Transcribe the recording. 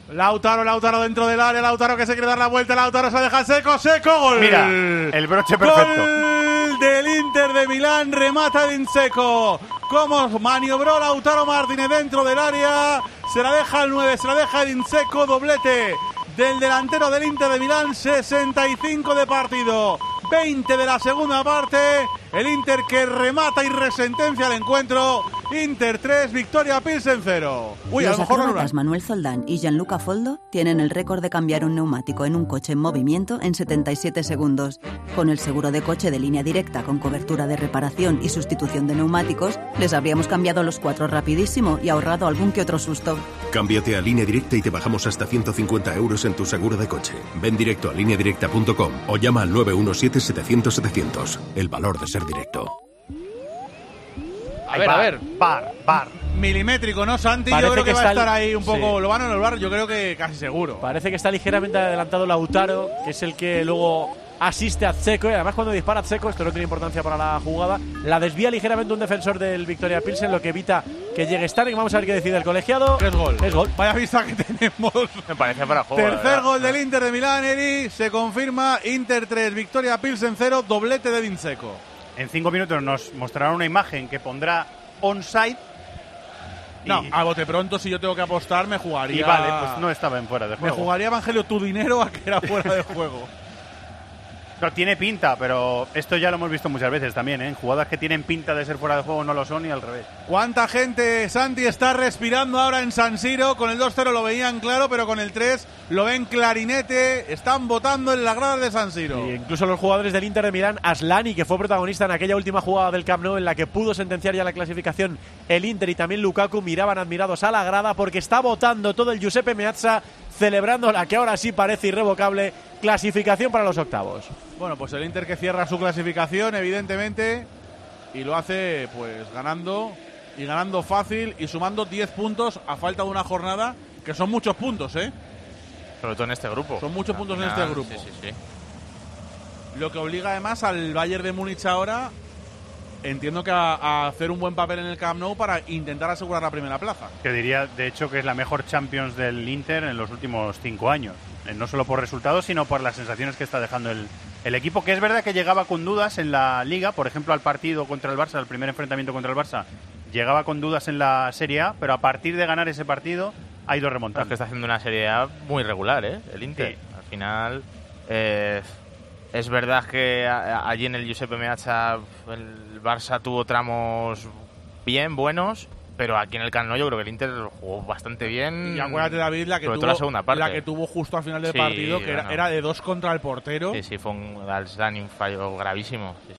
Lautaro dentro del área, Lautaro que se quiere dar la vuelta, Lautaro se deja seco, gol. Mira, el broche perfecto. Gol del Inter de Milán, remata Edin Dzeko. Cómo maniobró Lautaro Martínez dentro del área, se la deja al 9, se la deja Edin Dzeko, doblete del delantero del Inter de Milán, 65 de partido, 20 de la segunda parte, el Inter que remata y resentencia el encuentro. Inter 3, Victoria Pilsen 0. Los acróbatas Manuel Zoldán y Gianluca Foldo tienen el récord de cambiar un neumático en un coche en movimiento en 77 segundos. Con el seguro de coche de Línea Directa con cobertura de reparación y sustitución de neumáticos, les habríamos cambiado los 4 rapidísimo y ahorrado algún que otro susto. Cámbiate a Línea Directa y te bajamos hasta 150 euros en tu seguro de coche. Ven directo a lineadirecta.com o llama al 917-700-700. El valor de ser directo. A ver. Bar. Milimétrico, ¿no, Santi? Parece Yo creo que va a estar ahí un poco. Sí. Lo van a anular, yo creo que casi seguro. Parece que está ligeramente adelantado Lautaro, que es el que luego asiste a Dzeko. Y además, cuando dispara a Dzeko, esto no tiene importancia para la jugada, la desvía ligeramente un defensor del Victoria Pilsen, lo que evita que llegue Starling. Vamos a ver qué decide el colegiado. Es gol. Es gol. Vaya vista que tenemos. Me parece para juego. Tercer gol del Inter de Milán, Eri. Se confirma Inter 3, Victoria Pilsen 0, doblete de Edin Dzeko. En 5 minutos nos mostrarán una imagen que pondrá onside. No, a bote pronto, si yo tengo que apostar, me jugaría. Y vale, pues no estaba en fuera de juego. Me jugaría, Evangelio, tu dinero a que era fuera de juego. No, tiene pinta, pero esto ya lo hemos visto muchas veces también, ¿eh? Jugadas que tienen pinta de ser fuera de juego no lo son y al revés. ¿Cuánta gente, Santi, está respirando ahora en San Siro? Con el 2-0 lo veían claro, pero con el 3 lo ven clarinete. Están votando en la grada de San Siro. Y incluso los jugadores del Inter de Milán, Aslani, que fue protagonista en aquella última jugada del Camp Nou en la que pudo sentenciar ya la clasificación el Inter, y también Lukaku, miraban admirados a la grada porque está votando todo el Giuseppe Meazza, celebrando la que ahora sí parece irrevocable clasificación para los octavos. Bueno, pues el Inter que cierra su clasificación, evidentemente, y lo hace pues ganando, y ganando fácil, y sumando 10 puntos a falta de una jornada, que son muchos puntos, ¿eh? Sobre todo en este grupo. Son muchos puntos en este grupo. Sí. Lo que obliga además al Bayern de Múnich ahora, entiendo que a hacer un buen papel en el Camp Nou para intentar asegurar la primera plaza. Que diría, de hecho, que es la mejor Champions del Inter en los últimos 5 años. No solo por resultados, sino por las sensaciones que está dejando el equipo, que es verdad que llegaba con dudas en la Liga, por ejemplo, al partido contra el Barça, al primer enfrentamiento contra el Barça, llegaba con dudas en la Serie A, pero a partir de ganar ese partido ha ido remontando. Es que está haciendo una Serie A muy regular, ¿eh? El Inter. Sí. Al final, es verdad que allí en el Giuseppe Meazza el Barça tuvo tramos bien buenos, pero aquí en el Camp Nou yo creo que el Inter jugó bastante bien. Y acuérdate, David, la que sobre tuvo, todo la segunda parte. la que tuvo justo al final del Sí, partido, que bueno. era de 2 contra el portero. Sí, fue un fallo gravísimo. Sí.